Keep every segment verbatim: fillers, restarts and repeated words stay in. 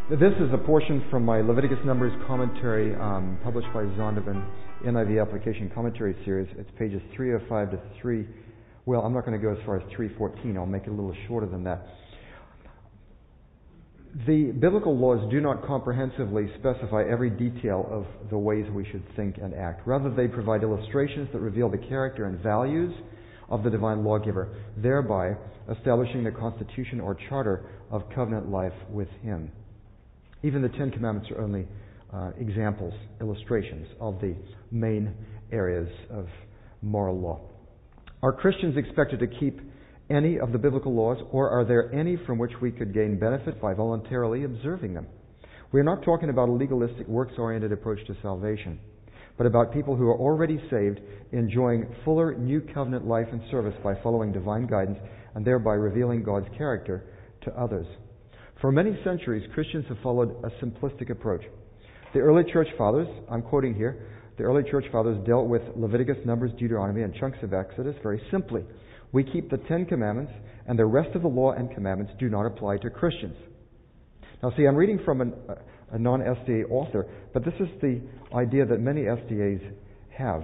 This is a portion from my Leviticus Numbers commentary um, published by Zondervan, N I V Application Commentary Series. It's pages three oh five to three. Well, I'm not going to go as far as three fourteen. I'll make it a little shorter than that. The biblical laws do not comprehensively specify every detail of the ways we should think and act. Rather, they provide illustrations that reveal the character and values of the divine lawgiver, thereby establishing the constitution or charter of covenant life with Him. Even the Ten Commandments are only uh, examples, illustrations of the main areas of moral law. Are Christians expected to keep any of the biblical laws, or are there any from which we could gain benefit by voluntarily observing them? We're not talking about a legalistic, works-oriented approach to salvation, but about people who are already saved, enjoying fuller new covenant life and service by following divine guidance and thereby revealing God's character to others. For many centuries, Christians have followed a simplistic approach. The early church fathers, I'm quoting here, the early church fathers dealt with Leviticus, Numbers, Deuteronomy, and chunks of Exodus very simply. We keep the Ten Commandments, and the rest of the law and commandments do not apply to Christians. Now see, I'm reading from an, a non-S D A author, but this is the idea that many S D As have.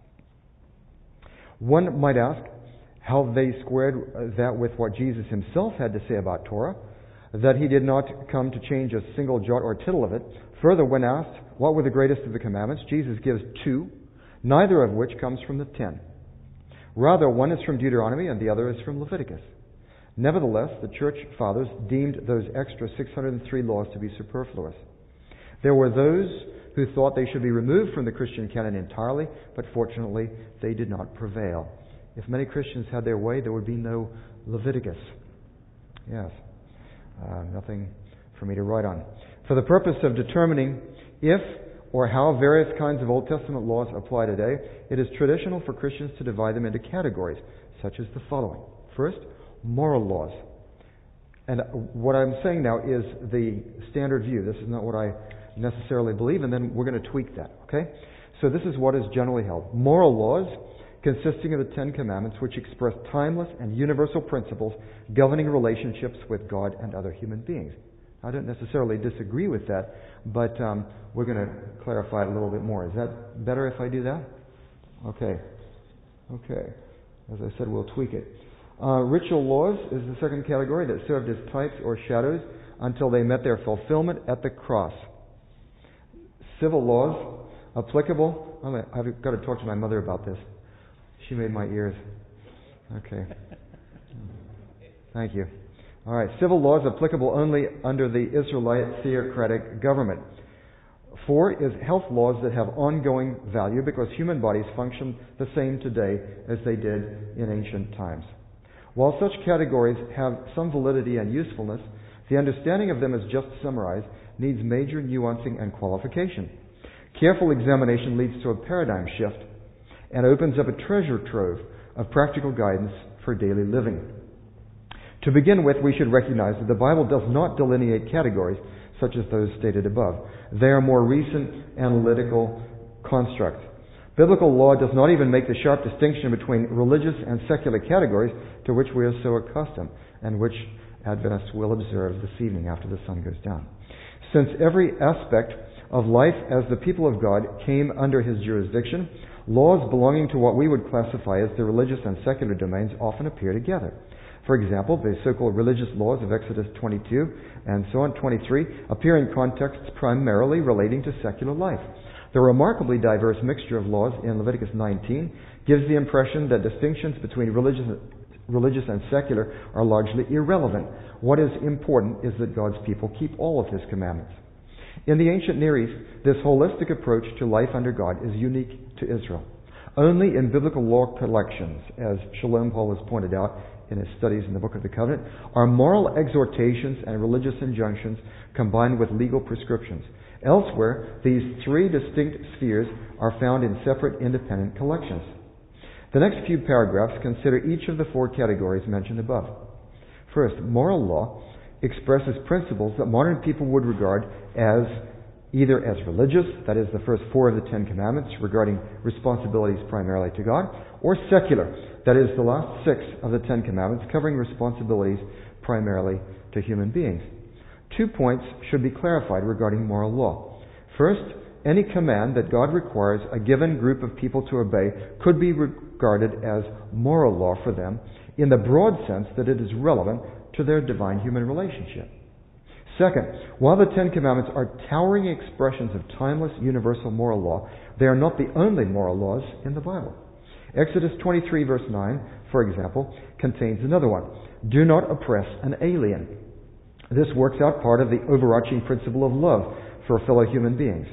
One might ask how they squared that with what Jesus himself had to say about Torah, that he did not come to change a single jot or tittle of it. Further, when asked what were the greatest of the commandments, Jesus gives two, neither of which comes from the ten. Rather, one is from Deuteronomy and the other is from Leviticus. Nevertheless, the church fathers deemed those extra six hundred three laws to be superfluous. There were those who thought they should be removed from the Christian canon entirely, but fortunately they did not prevail. If many Christians had their way, there would be no Leviticus. Yes. Uh, nothing for me to write on. For the purpose of determining if or how various kinds of Old Testament laws apply today, it is traditional for Christians to divide them into categories, such as the following. First, moral laws. And what I'm saying now is the standard view. This is not what I necessarily believe, and then we're going to tweak that, okay? So this is what is generally held. Moral laws consisting of the Ten Commandments, which express timeless and universal principles governing relationships with God and other human beings. I don't necessarily disagree with that, but um, we're going to clarify it a little bit more. Is that better if I do that? Okay. Okay. As I said, we'll tweak it. Uh, ritual laws is the second category that served as types or shadows until they met their fulfillment at the cross. Civil laws, applicable. I've got to talk to my mother about this. She made my ears. Okay. Thank you. All right. Civil laws applicable only under the Israelite theocratic government. Four is health laws that have ongoing value because human bodies function the same today as they did in ancient times. While such categories have some validity and usefulness, the understanding of them as just summarized needs major nuancing and qualification. Careful examination leads to a paradigm shift and opens up a treasure trove of practical guidance for daily living. To begin with, we should recognize that the Bible does not delineate categories such as those stated above. They are more recent analytical constructs. Biblical law does not even make the sharp distinction between religious and secular categories to which we are so accustomed and which Adventists will observe this evening after the sun goes down. Since every aspect of life as the people of God came under His jurisdiction, laws belonging to what we would classify as the religious and secular domains often appear together. For example, the so-called religious laws of Exodus twenty-two and so on twenty-three appear in contexts primarily relating to secular life. The remarkably diverse mixture of laws in Leviticus nineteen gives the impression that distinctions between religious, religious and secular are largely irrelevant. What is important is that God's people keep all of His commandments. In the ancient Near East, this holistic approach to life under God is unique to Israel. Only in biblical law collections, as Shalom Paul has pointed out in his studies in the Book of the Covenant, are moral exhortations and religious injunctions combined with legal prescriptions. Elsewhere, these three distinct spheres are found in separate independent collections. The next few paragraphs consider each of the four categories mentioned above. First, moral law expresses principles that modern people would regard as either as religious, that is the first four of the Ten Commandments regarding responsibilities primarily to God, or secular, that is the last six of the Ten Commandments covering responsibilities primarily to human beings. two points should be clarified regarding moral law. First, any command that God requires a given group of people to obey could be regarded as moral law for them in the broad sense that it is relevant to their divine human relationship. Second, while the Ten Commandments are towering expressions of timeless universal moral law, they are not the only moral laws in the Bible. Exodus twenty-three verse nine, for example, contains another one. Do not oppress an alien. This works out part of the overarching principle of love for fellow human beings,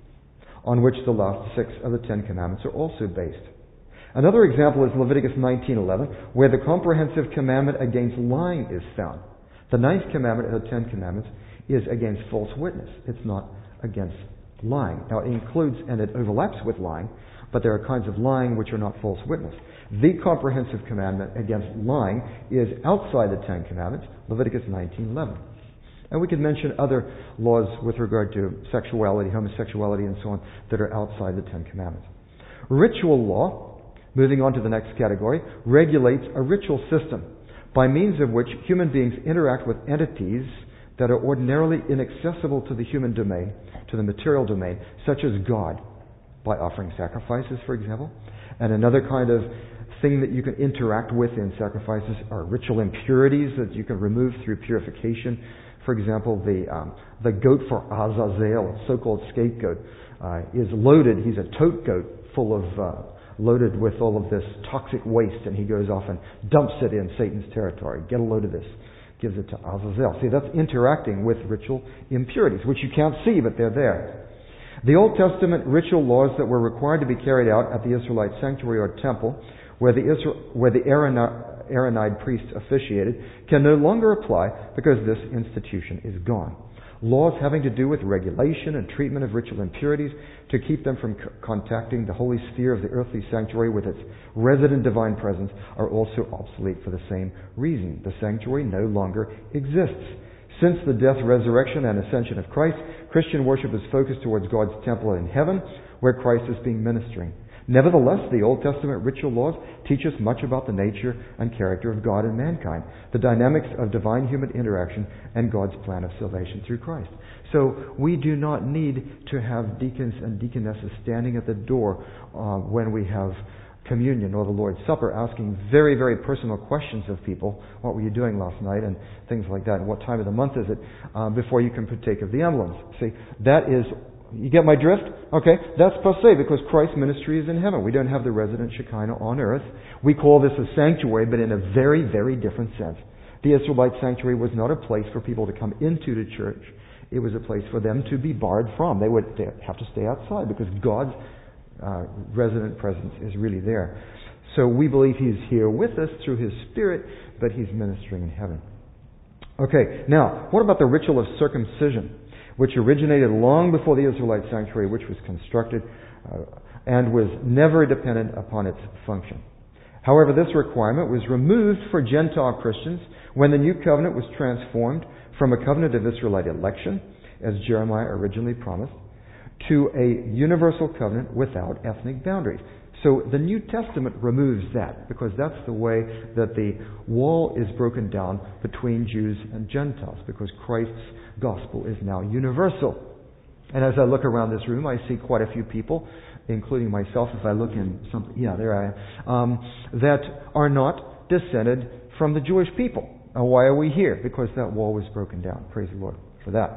on which the last six of the Ten Commandments are also based. Another example is Leviticus nineteen eleven, where the comprehensive commandment against lying is found. The ninth commandment of the Ten Commandments is against false witness. It's not against lying. Now, it includes and it overlaps with lying, but there are kinds of lying which are not false witness. The comprehensive commandment against lying is outside the Ten Commandments, Leviticus nineteen eleven. And we could mention other laws with regard to sexuality, homosexuality, and so on that are outside the Ten Commandments. Ritual law, moving on to the next category, regulates a ritual system by means of which human beings interact with entities that are ordinarily inaccessible to the human domain, to the material domain, such as God, by offering sacrifices, for example. And another kind of thing that you can interact with in sacrifices are ritual impurities that you can remove through purification. For example, the um, the goat for Azazel, a so-called scapegoat, uh, is loaded. He's a tote goat full of uh, loaded with all of this toxic waste, and he goes off and dumps it in Satan's territory. Get a load of this. Gives it to Azazel. See, that's interacting with ritual impurities, which you can't see, but they're there. The Old Testament ritual laws that were required to be carried out at the Israelite sanctuary or temple, where the Israel, where the Aaronite priests officiated, can no longer apply because this institution is gone. Laws having to do with regulation and treatment of ritual impurities to keep them from c- contacting the holy sphere of the earthly sanctuary with its resident divine presence are also obsolete for the same reason. The sanctuary no longer exists. Since the death, resurrection, and ascension of Christ, Christian worship is focused towards God's temple in heaven, where Christ is being ministering. Nevertheless, the Old Testament ritual laws teach us much about the nature and character of God and mankind, the dynamics of divine human interaction, and God's plan of salvation through Christ. So we do not need to have deacons and deaconesses standing at the door uh, when we have communion or the Lord's Supper, asking very, very personal questions of people. What were you doing last night? And things like that. And what time of the month is it? Uh, before you can partake of the emblems. See, that is... You get my drift? Okay, that's passé because Christ's ministry is in heaven. We don't have the resident Shekinah on earth. We call this a sanctuary, but in a very, very different sense. The Israelite sanctuary was not a place for people to come into the church. It was a place for them to be barred from. They would have to stay outside because God's uh, resident presence is really there. So we believe He's here with us through His Spirit, but He's ministering in heaven. Okay, now, what about the ritual of circumcision, which originated long before the Israelite sanctuary, which was constructed uh, and was never dependent upon its function. However, this requirement was removed for Gentile Christians when the new covenant was transformed from a covenant of Israelite election, as Jeremiah originally promised, to a universal covenant without ethnic boundaries. So the New Testament removes that, because that's the way that the wall is broken down between Jews and Gentiles, because Christ's gospel is now universal. And as I look around this room, I see quite a few people, including myself, if I look in some, yeah, there I am, um, that are not descended from the Jewish people. Now, why are we here? Because that wall was broken down. Praise the Lord for that.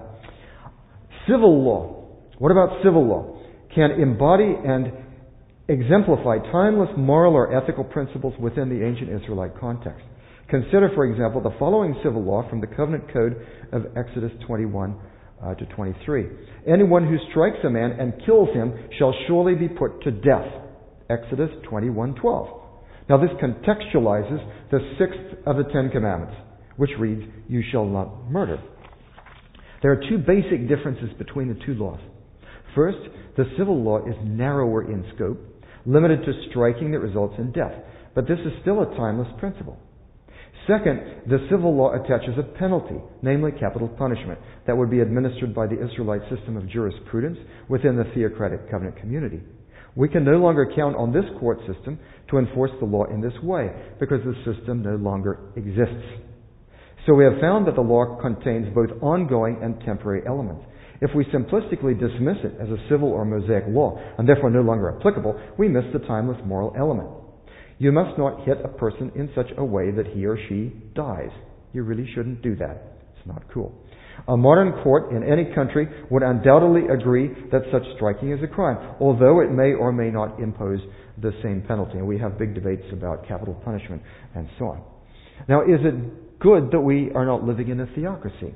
Civil law. What about civil law? Can embody and exemplify timeless moral or ethical principles within the ancient Israelite context. Consider, for example, the following civil law from the covenant code of Exodus twenty-one uh, to twenty-three. Anyone who strikes a man and kills him shall surely be put to death. Exodus twenty-one twelve. Now this contextualizes the sixth of the Ten Commandments, which reads, "You shall not murder." There are two basic differences between the two laws. First, the civil law is narrower in scope, limited to striking that results in death. But this is still a timeless principle. Second, the civil law attaches a penalty, namely capital punishment, that would be administered by the Israelite system of jurisprudence within the theocratic covenant community. We can no longer count on this court system to enforce the law in this way, because the system no longer exists. So we have found that the law contains both ongoing and temporary elements. If we simplistically dismiss it as a civil or Mosaic law, and therefore no longer applicable, we miss the timeless moral element. You must not hit a person in such a way that he or she dies. You really shouldn't do that. It's not cool. A modern court in any country would undoubtedly agree that such striking is a crime, although it may or may not impose the same penalty. And we have big debates about capital punishment and so on. Now, is it good that we are not living in a theocracy?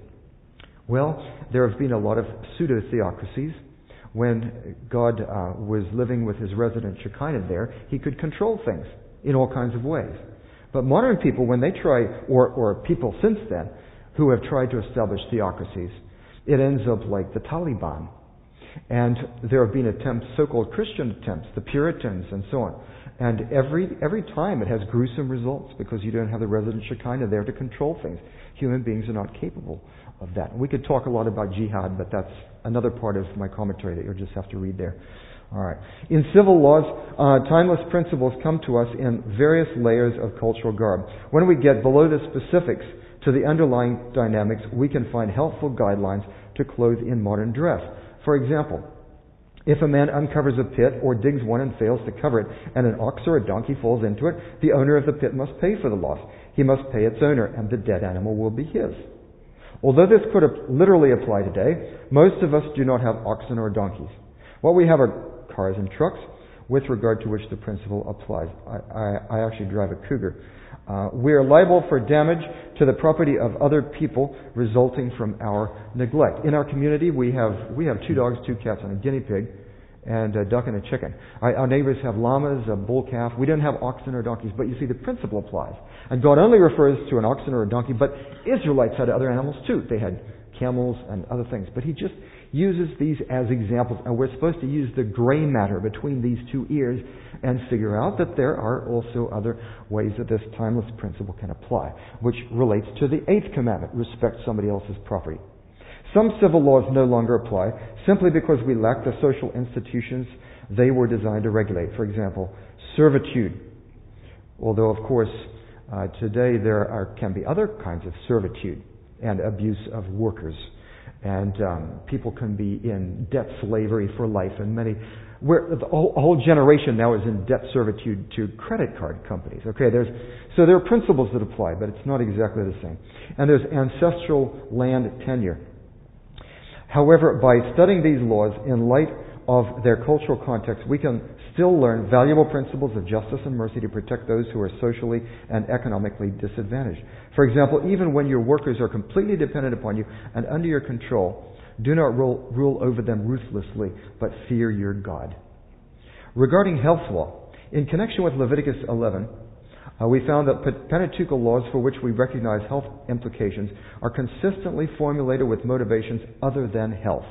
Well, there have been a lot of pseudo-theocracies. When God uh, was living with his resident Shekinah there, he could control things in all kinds of ways. But modern people, when they try, or, or people since then, who have tried to establish theocracies, it ends up like the Taliban. And there have been attempts, so-called Christian attempts, the Puritans and so on. And every every time it has gruesome results because you don't have the resident Shekinah there to control things. Human beings are not capable of that. We could talk a lot about jihad, but that's another part of my commentary that you'll just have to read there. All right. In civil laws, uh, timeless principles come to us in various layers of cultural garb. When we get below the specifics to the underlying dynamics, we can find helpful guidelines to clothe in modern dress. For example, if a man uncovers a pit or digs one and fails to cover it, and an ox or a donkey falls into it, the owner of the pit must pay for the loss. He must pay its owner, and the dead animal will be his. Although this could literally apply today, most of us do not have oxen or donkeys. What we have are cars and trucks, with regard to which the principle applies. I, I, I actually drive a Cougar. Uh, we are liable for damage to the property of other people resulting from our neglect. In our community, we have we have two dogs, two cats, and a guinea pig, and a duck and a chicken. Our, our neighbors have llamas, a bull calf. We don't have oxen or donkeys, but you see, the principle applies. And God only refers to an oxen or a donkey, but Israelites had other animals too. They had camels and other things. But he just uses these as examples, and we're supposed to use the gray matter between these two ears and figure out that there are also other ways that this timeless principle can apply, which relates to the eighth commandment, respect somebody else's property. Some civil laws no longer apply simply because we lack the social institutions they were designed to regulate. For example, servitude. Although, of course, uh, today there are, can be other kinds of servitude and abuse of workers. And um, people can be in debt slavery for life, and many, where the whole, whole generation now is in debt servitude to credit card companies. Okay, there's so there are principles that apply, but it's not exactly the same. And there's ancestral land tenure. However, by studying these laws in light of their cultural context, we can still learn valuable principles of justice and mercy to protect those who are socially and economically disadvantaged. For example, even when your workers are completely dependent upon you and under your control, do not rule, rule over them ruthlessly, but fear your God. Regarding health law, in connection with Leviticus eleven, uh, we found that Pentateuchal laws for which we recognize health implications are consistently formulated with motivations other than health.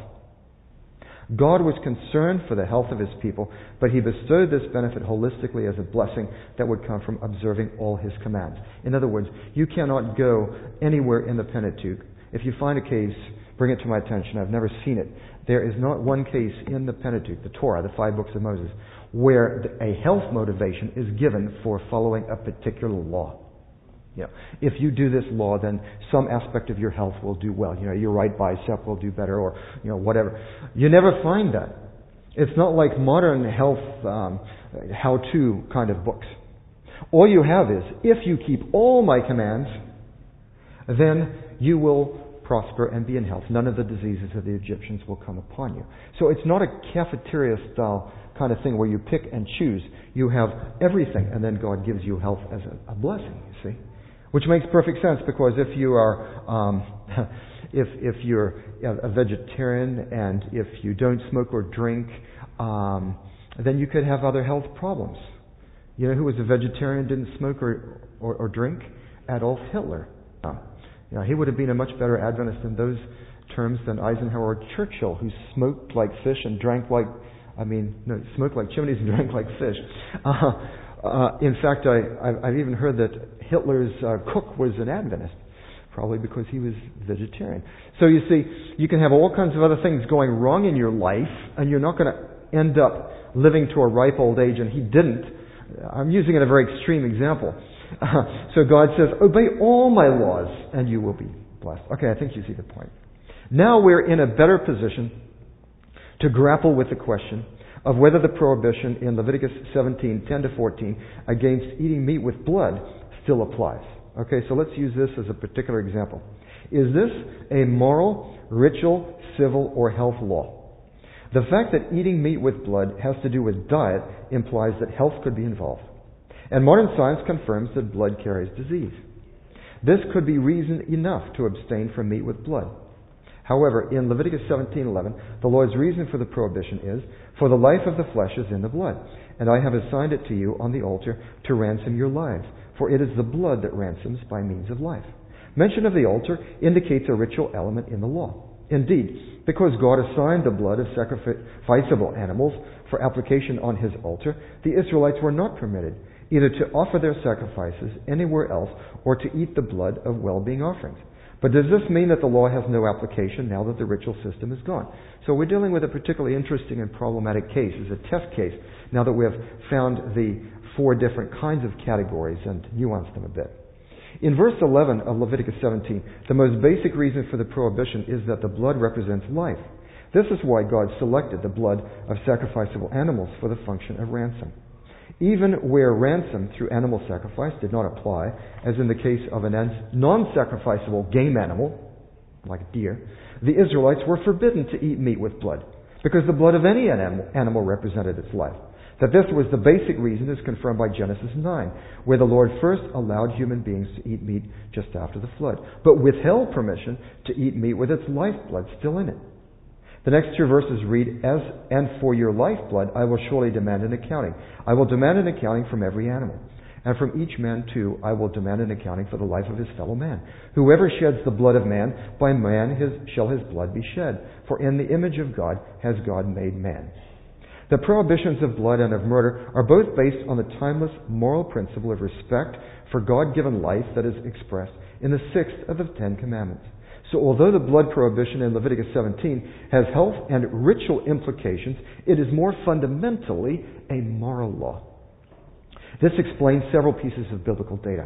God was concerned for the health of his people, but he bestowed this benefit holistically as a blessing that would come from observing all his commands. In other words, you cannot go anywhere in the Pentateuch. If you find a case, bring it to my attention. I've never seen it. There is not one case in the Pentateuch, the Torah, the five books of Moses, where a health motivation is given for following a particular law. You know, if you do this law, then some aspect of your health will do well. You know, your right bicep will do better, or you know, whatever. You never find that. It's not like modern health um, how-to kind of books. All you have is, if you keep all my commands, then you will prosper and be in health. None of the diseases of the Egyptians will come upon you. So it's not a cafeteria-style kind of thing where you pick and choose. You have everything, and then God gives you health as a, a blessing, you see. Which makes perfect sense, because if you are, um, if if you're a vegetarian and if you don't smoke or drink, um, then you could have other health problems. You know who was a vegetarian, didn't smoke or or, or drink? Adolf Hitler. Um, you know, he would have been a much better Adventist in those terms than Eisenhower or Churchill, who smoked like fish and drank like, I mean, no, smoked like chimneys and drank like fish. Uh, Uh, in fact, I, I've, I've even heard that Hitler's uh, cook was an Adventist, probably because he was vegetarian. So you see, you can have all kinds of other things going wrong in your life, and you're not going to end up living to a ripe old age, and he didn't. I'm using a very extreme example. Uh, so God says, obey all my laws and you will be blessed. Okay, I think you see the point. Now we're in a better position to grapple with the question of whether the prohibition in Leviticus seventeen, ten to fourteen against eating meat with blood still applies. Okay, so let's use this as a particular example. Is this a moral, ritual, civil, or health law? The fact that eating meat with blood has to do with diet implies that health could be involved. And modern science confirms that blood carries disease. This could be reason enough to abstain from meat with blood. However, in Leviticus seventeen eleven, the Lord's reason for the prohibition is, for the life of the flesh is in the blood, and I have assigned it to you on the altar to ransom your lives, for it is the blood that ransoms by means of life. Mention of the altar indicates a ritual element in the law. Indeed, because God assigned the blood of sacrificable animals for application on his altar, the Israelites were not permitted either to offer their sacrifices anywhere else or to eat the blood of well-being offerings. But does this mean that the law has no application now that the ritual system is gone? So we're dealing with a particularly interesting and problematic case. It's a test case now that we have found the four different kinds of categories and nuanced them a bit. In verse eleven of Leviticus seventeen, the most basic reason for the prohibition is that the blood represents life. This is why God selected the blood of sacrificable animals for the function of ransom. Even where ransom through animal sacrifice did not apply, as in the case of a non-sacrificable game animal, like a deer, the Israelites were forbidden to eat meat with blood, because the blood of any animal, animal represented its life. That this was the basic reason is confirmed by Genesis nine, where the Lord first allowed human beings to eat meat just after the flood, but withheld permission to eat meat with its lifeblood still in it. The next two verses read, As and for your lifeblood I will surely demand an accounting. I will demand an accounting from every animal. And from each man too I will demand an accounting for the life of his fellow man. Whoever sheds the blood of man, by man his, shall his blood be shed. For in the image of God has God made man. The prohibitions of blood and of murder are both based on the timeless moral principle of respect for God-given life that is expressed in the sixth of the Ten Commandments. So although the blood prohibition in Leviticus seventeen has health and ritual implications, it is more fundamentally a moral law. This explains several pieces of biblical data.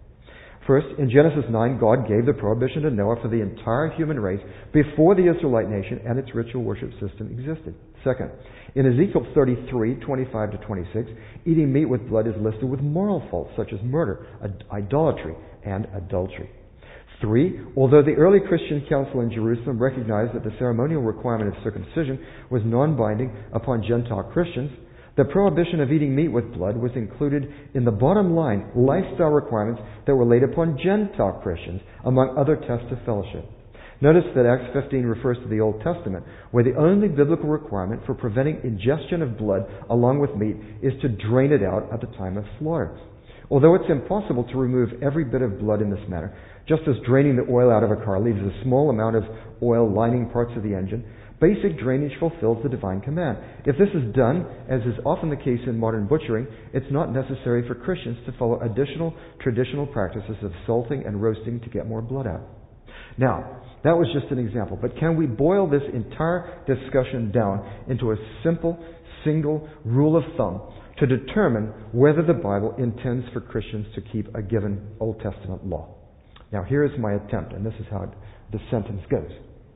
First, in Genesis nine, God gave the prohibition to Noah for the entire human race before the Israelite nation and its ritual worship system existed. Second, in Ezekiel thirty-three, twenty-five to twenty-six, eating meat with blood is listed with moral faults such as murder, idolatry, and adultery. Three, although the early Christian council in Jerusalem recognized that the ceremonial requirement of circumcision was non-binding upon Gentile Christians, the prohibition of eating meat with blood was included in the bottom line lifestyle requirements that were laid upon Gentile Christians, among other tests of fellowship. Notice that Acts fifteen refers to the Old Testament, where the only biblical requirement for preventing ingestion of blood along with meat is to drain it out at the time of slaughter. Although it's impossible to remove every bit of blood in this manner, just as draining the oil out of a car leaves a small amount of oil lining parts of the engine, basic drainage fulfills the divine command. If this is done, as is often the case in modern butchering, it's not necessary for Christians to follow additional traditional practices of salting and roasting to get more blood out. Now, that was just an example, but can we boil this entire discussion down into a simple, single rule of thumb to determine whether the Bible intends for Christians to keep a given Old Testament law? Now, here is my attempt, and this is how the sentence goes.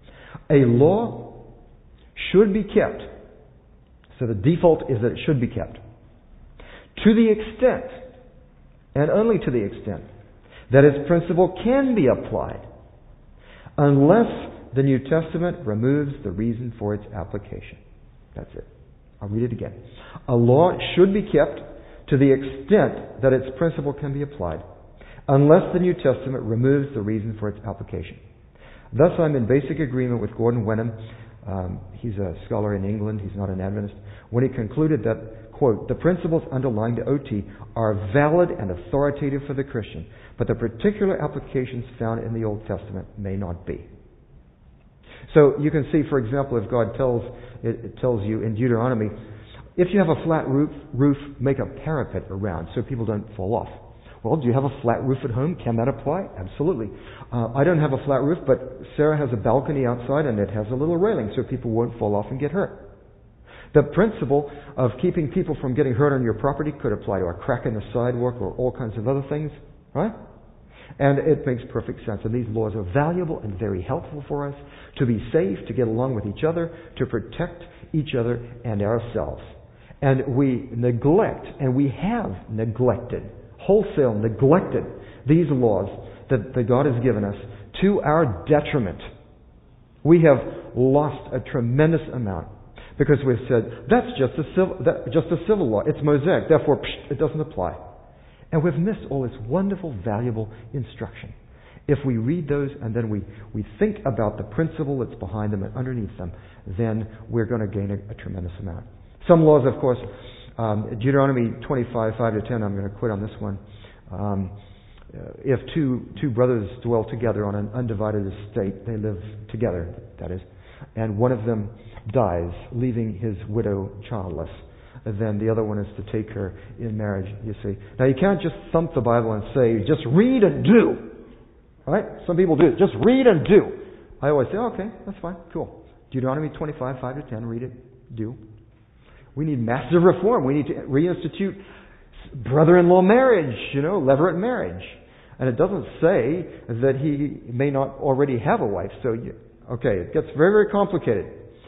A law should be kept. So the default is that it should be kept. To the extent, and only to the extent, that its principle can be applied, unless the New Testament removes the reason for its application. That's it. I'll read it again. A law should be kept to the extent that its principle can be applied, unless the New Testament removes the reason for its application. Thus, I'm in basic agreement with Gordon Wenham. Um, he's a scholar in England. He's not an Adventist. When he concluded that, quote, the principles underlying the O T are valid and authoritative for the Christian, but the particular applications found in the Old Testament may not be. So you can see, for example, if God tells it, it tells you in Deuteronomy, if you have a flat roof, roof, make a parapet around so people don't fall off. Well, do you have a flat roof at home? Can that apply? Absolutely. Uh, I don't have a flat roof, but Sarah has a balcony outside and it has a little railing so people won't fall off and get hurt. The principle of keeping people from getting hurt on your property could apply to a crack in the sidewalk or all kinds of other things, right? And it makes perfect sense. And these laws are valuable and very helpful for us to be safe, to get along with each other, to protect each other and ourselves. And we neglect, and we have neglected, wholesale neglected these laws that, that God has given us to our detriment. We have lost a tremendous amount because we've said, that's just a civil, that, just a civil law. It's Mosaic, therefore psh, it doesn't apply. And we've missed all this wonderful, valuable instruction. If we read those and then we, we think about the principle that's behind them and underneath them, then we're going to gain a, a tremendous amount. Some laws, of course, um, Deuteronomy twenty-five, five to ten, I'm going to quit on this one. Um, if two two brothers dwell together on an undivided estate, they live together, that is, and one of them dies, leaving his widow childless, then the other one is to take her in marriage, you see. Now, you can't just thump the Bible and say, just read and do. Right? Some people do. Just read and do. I always say, oh, okay, that's fine, cool. Deuteronomy twenty-five, five to ten, read it, do. We need massive reform. We need to reinstitute brother-in-law marriage, you know, levirate marriage. And it doesn't say that he may not already have a wife. So, you, okay, it gets very, very complicated.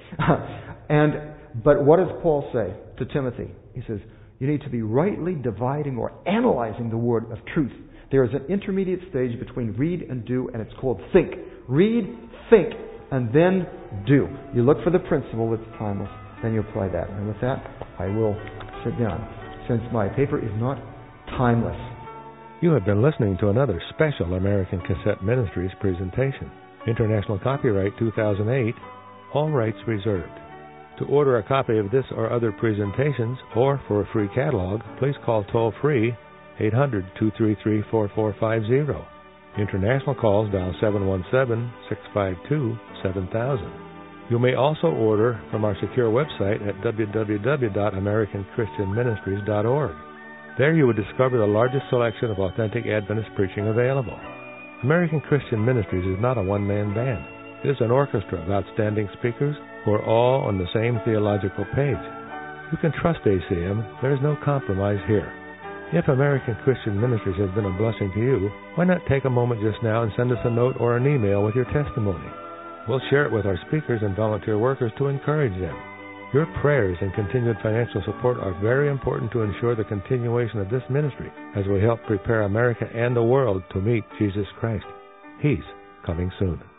and But what does Paul say to Timothy? He says, you need to be rightly dividing or analyzing the word of truth. There is an intermediate stage between read and do, and it's called think. Read, think, and then do. You look for the principle that's timeless, then you apply that. And with that, I will sit down, since my paper is not timeless. You have been listening to another special American Cassette Ministries presentation. International Copyright two thousand eight, all rights reserved. To order a copy of this or other presentations, or for a free catalog, please call toll-free eight hundred, two three three, four four five zero. International calls dial seven one seven, six five two, seven thousand. You may also order from our secure website at w w w dot american christian ministries dot org. There you will discover the largest selection of authentic Adventist preaching available. American Christian Ministries is not a one-man band. It is an orchestra of outstanding speakers who are all on the same theological page. You can trust A C M. There is no compromise here. If American Christian Ministries has been a blessing to you, why not take a moment just now and send us a note or an email with your testimony? We'll share it with our speakers and volunteer workers to encourage them. Your prayers and continued financial support are very important to ensure the continuation of this ministry as we help prepare America and the world to meet Jesus Christ. He's coming soon.